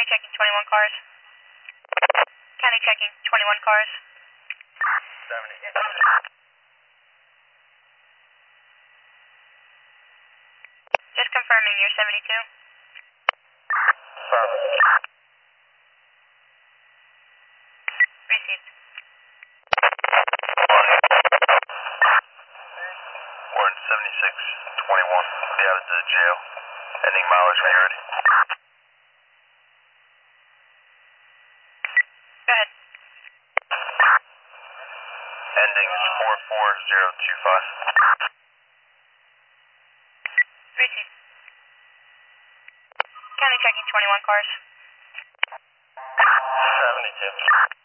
County checking 21 cars. County checking 21 cars. 70. Just confirming you're 72. Affirmative. Received. Warden 7621. Be out of the jail. Ending mileage when you're ready. Go ahead. Ending is 44025. Received. County checking 21 cars. 72.